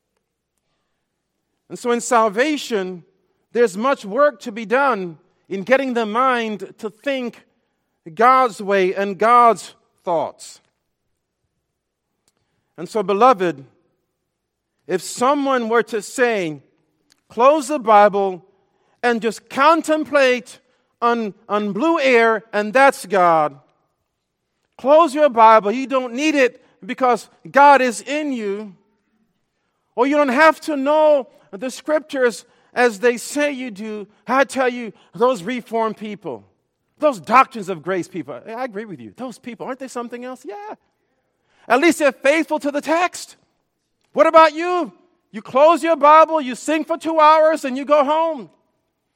And so in salvation, there's much work to be done in getting the mind to think God's way and God's thoughts. And so, beloved, if someone were to say, close the Bible and just contemplate on, on blue air and that's God, close your Bible, you don't need it because God is in you, or you don't have to know the scriptures as they say you do. I tell you, those Reformed people, those doctrines of grace people, I agree with you. Those people, aren't they something else? Yeah. At least they're faithful to the text. What about you? You close your Bible, you sing for two hours, and you go home.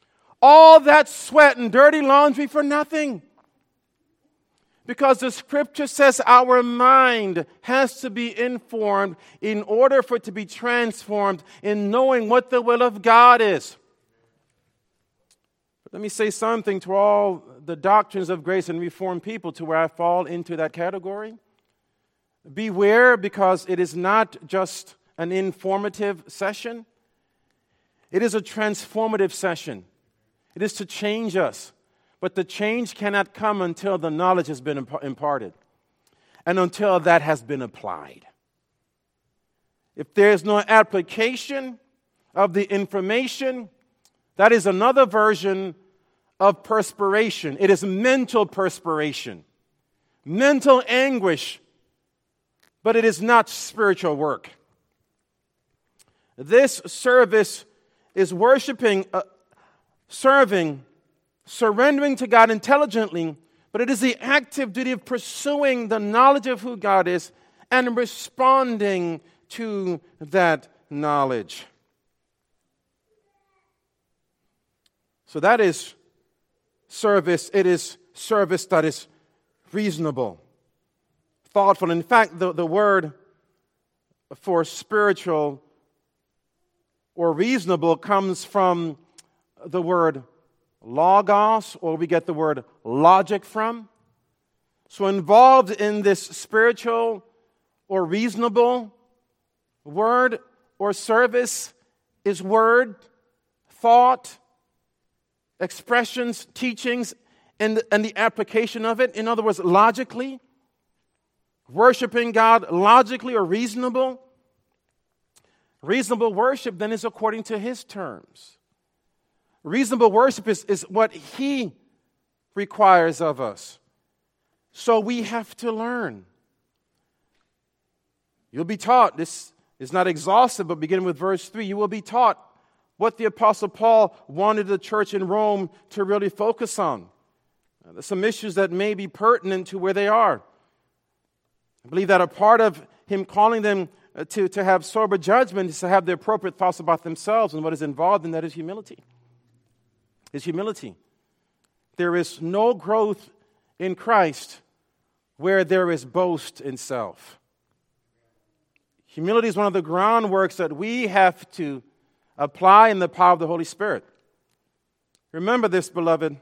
all that sweat and dirty laundry for nothing. Because the Scripture says our mind has to be informed in order for it to be transformed in knowing what the will of God is. But let me say something to all the doctrines of grace and Reformed people to where I fall into that category. Beware, because it is not just an informative session. It is a transformative session. It is to change us. But the change cannot come until the knowledge has been imparted and until that has been applied. If there is no application of the information, that is another version of perspiration. It is mental perspiration, mental anguish, but it is not spiritual work. This service is worshiping, uh, serving, surrendering to God intelligently, but it is the active duty of pursuing the knowledge of who God is and responding to that knowledge. So that is service. It is service that is reasonable, thoughtful. In fact, the, the word for spiritual or reasonable comes from the word logos, or we get the word logic from. So involved in this spiritual or reasonable word or service is word, thought, expressions, teachings, and, and the application of it. In other words, logically, worshiping God logically or reasonable. Reasonable worship then is according to His terms. Reasonable worship is, is what He requires of us. So we have to learn. You'll be taught, this is not exhaustive, but beginning with verse three, you will be taught what the Apostle Paul wanted the church in Rome to really focus on. There's some issues that may be pertinent to where they are. I believe that a part of him calling them to, to have sober judgment is to have the appropriate thoughts about themselves, and what is involved in that is humility. Is humility. There is no growth in Christ where there is boast in self. Humility is one of the groundworks that we have to apply in the power of the Holy Spirit. Remember this, beloved.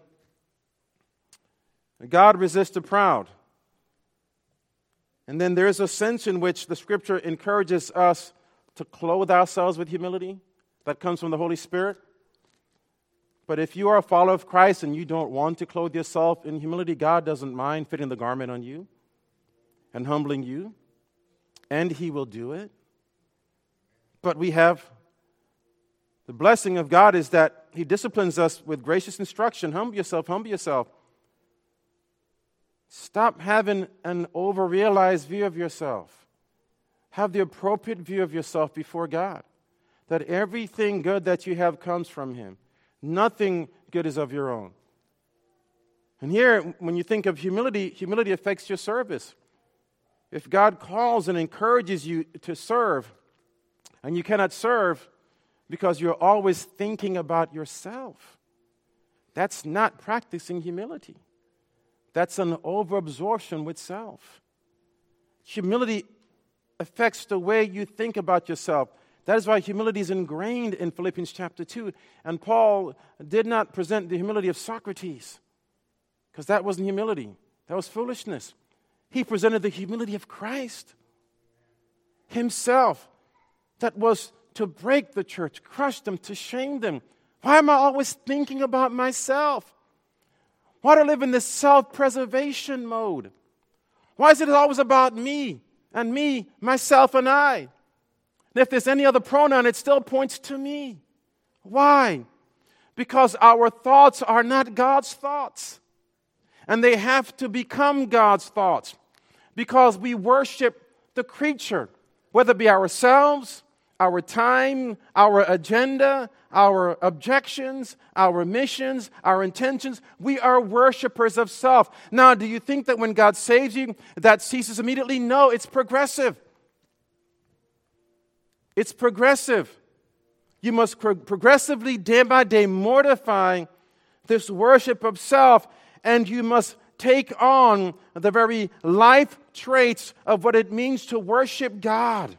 God resists the proud. And then there is a sense in which the Scripture encourages us to clothe ourselves with humility. That comes from the Holy Spirit. But if you are a follower of Christ and you don't want to clothe yourself in humility, God doesn't mind fitting the garment on you and humbling you, and He will do it. But we have the blessing of God is that He disciplines us with gracious instruction. Humble yourself, humble yourself. Stop having an over-realized view of yourself. Have the appropriate view of yourself before God. That everything good that you have comes from Him. Nothing good is of your own. And here, when you think of humility, humility affects your service. If God calls and encourages you to serve, and you cannot serve because you're always thinking about yourself, that's not practicing humility. That's an overabsorption with self. Humility affects the way you think about yourself. That is why humility is ingrained in Philippians chapter two. And Paul did not present the humility of Socrates, because that wasn't humility. That was foolishness. He presented the humility of Christ Himself. That was to break the church, crush them, to shame them. Why am I always thinking about myself? Why do I live in this self-preservation mode? Why is it always about me and me, myself, and I? And if there's any other pronoun, it still points to me. Why? Because our thoughts are not God's thoughts. And they have to become God's thoughts. Because we worship the creature, whether it be ourselves, our time, our agenda, our objections, our missions, our intentions. We are worshipers of self. Now, do you think that when God saves you, that ceases immediately? No, it's progressive. It's progressive. You must pro- progressively, day by day, mortify this worship of self, and you must take on the very life traits of what it means to worship God.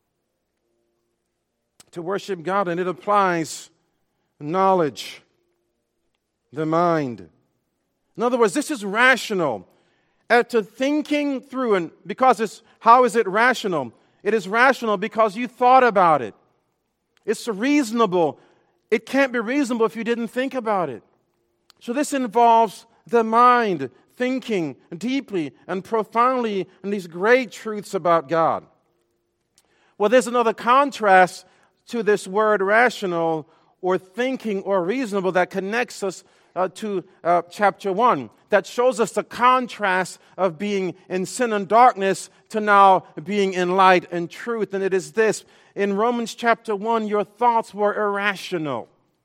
To worship God, and it applies knowledge, the mind. In other words, this is rational. After thinking through, and because it's, how is it rational? It is rational because you thought about it. It's reasonable. It can't be reasonable if you didn't think about it. So this involves the mind thinking deeply and profoundly in these great truths about God. Well, there's another contrast to this word rational or thinking or reasonable that connects us uh, to uh, chapter one, that shows us the contrast of being in sin and darkness to now being in light and truth. And it is this: in Romans chapter one, your thoughts were irrational.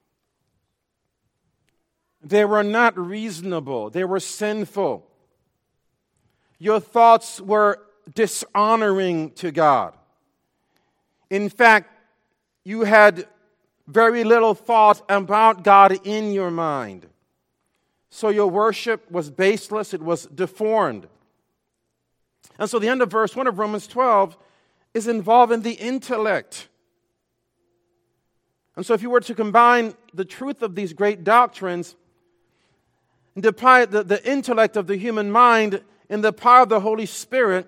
They were not reasonable. They were sinful. Your thoughts were dishonoring to God. In fact, you had very little thought about God in your mind. So your worship was baseless. It was deformed. And so the end of verse one of Romans twelve is involving the intellect. And so if you were to combine the truth of these great doctrines and apply the, the intellect of the human mind in the power of the Holy Spirit,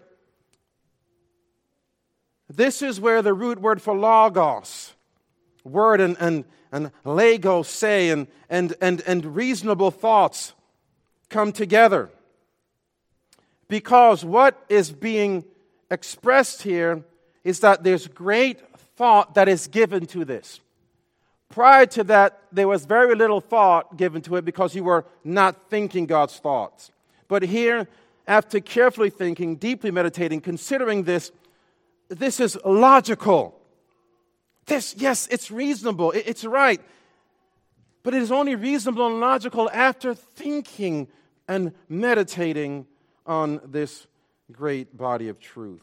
this is where the root word for logos, word and, and, and lego say, and, and, and, and reasonable thoughts come together. Because what is being expressed here is that there's great thought that is given to this. Prior to that, there was very little thought given to it because you were not thinking God's thoughts. But here, after carefully thinking, deeply meditating, considering this, this is logical. This, yes, it's reasonable. It's right. But it is only reasonable and logical after thinking and meditating on this great body of truth.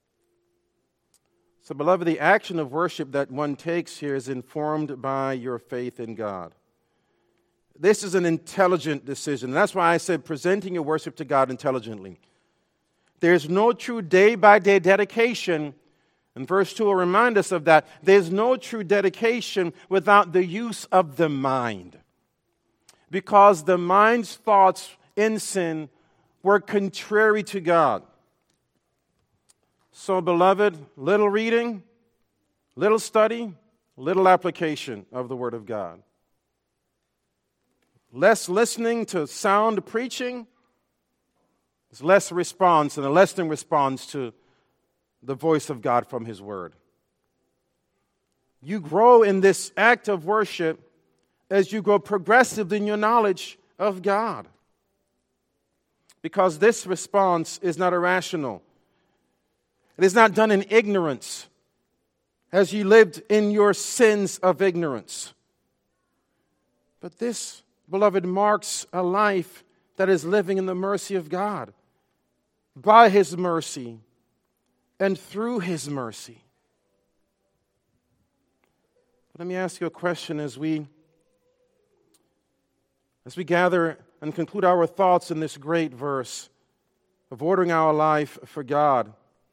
So, beloved, the action of worship that one takes here is informed by your faith in God. This is an intelligent decision. That's why I said presenting your worship to God intelligently. There's no true day-by-day dedication, and verse two will remind us of that. There's no true dedication without the use of the mind. Because the mind's thoughts in sin were contrary to God. So, beloved, little reading, little study, little application of the Word of God. Less listening to sound preaching, there's less response, and a lessening response to the voice of God from His Word. You grow in this act of worship as you grow progressively in your knowledge of God. Because this response is not irrational. It is not done in ignorance, as you lived in your sins of ignorance. But this, beloved, marks a life that is living in the mercy of God, by His mercy and through His mercy. Let me ask you a question as we, as we gather and conclude our thoughts in this great verse of ordering our life for God.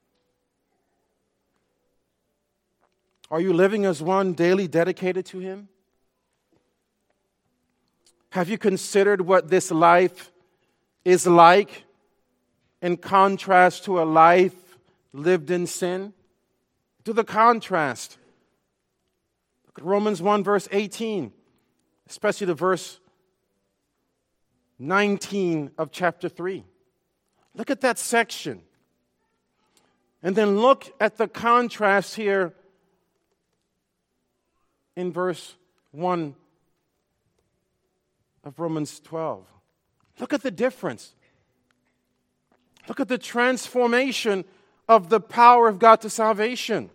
Are you living as one daily dedicated to Him? Have you considered what this life is like in contrast to a life lived in sin? Do the contrast. Look at Romans one, verse eighteen, especially the verse nineteen of chapter three. Look at that section. And then look at the contrast here in verse one of Romans twelve. Look at the difference. Look at the transformation of the power of God to salvation.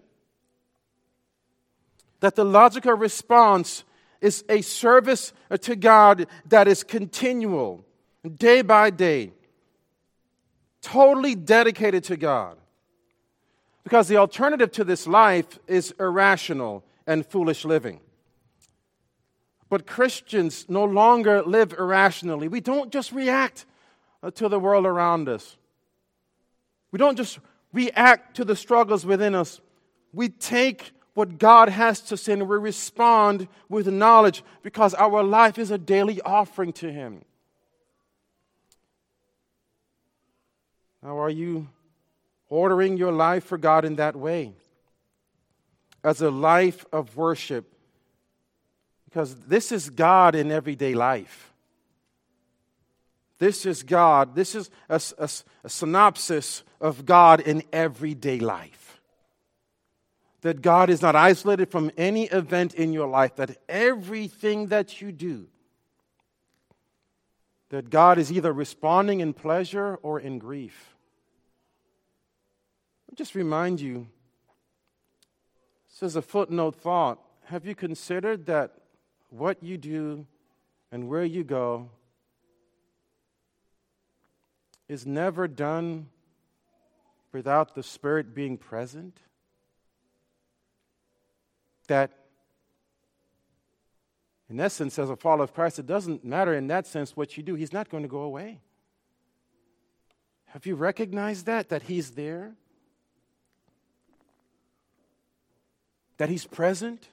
That the logical response is a service to God that is continual, day by day, totally dedicated to God. Because the alternative to this life is irrational and foolish living. But Christians no longer live irrationally. We don't just react uh, to the world around us. We don't just react to the struggles within us. We take what God has to say and we respond with knowledge because our life is a daily offering to Him. Now, are you ordering your life for God in that way? As a life of worship? Because this is God in everyday life. This is God. This is a, a, a synopsis of God in everyday life. That God is not isolated from any event in your life. That everything that you do, that God is either responding in pleasure or in grief. I'll just remind you, this is a footnote thought. Have you considered that what you do and where you go is never done without the Spirit being present? That, in essence, as a follower of Christ, it doesn't matter in that sense what you do. He's not going to go away. Have you recognized that? That He's there? That He's present?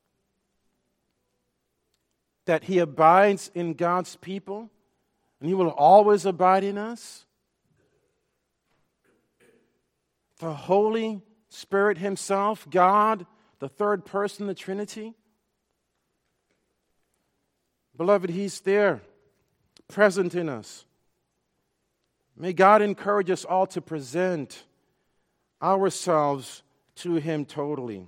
That He abides in God's people? And He will always abide in us? The Holy Spirit Himself, God, the third person of the Trinity. Beloved, He's there, present in us. May God encourage us all to present ourselves to Him totally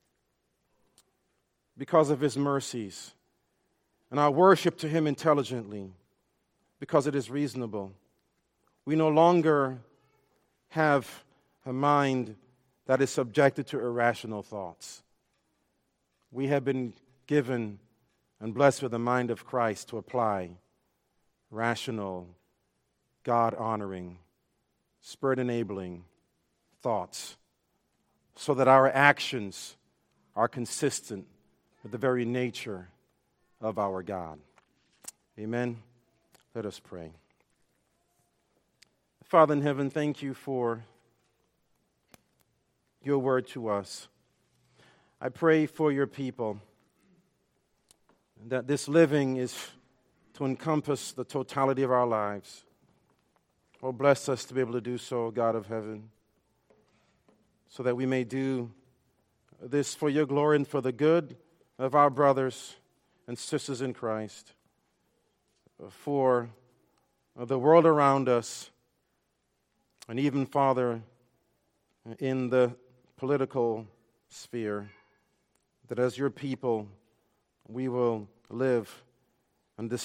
because of His mercies, and our worship to Him intelligently because it is reasonable. We no longer have a mind that is subjected to irrational thoughts. We have been given and blessed with the mind of Christ to apply rational, God-honoring, Spirit-enabling thoughts so that our actions are consistent with the very nature of our God. Amen. Let us pray. Father in heaven, thank You for Your word to us. I pray for Your people that this living is to encompass the totality of our lives. Oh, bless us to be able to do so, God of heaven, so that we may do this for Your glory and for the good of our brothers and sisters in Christ, for the world around us, and even, Father, in the political sphere, that as Your people, we will live and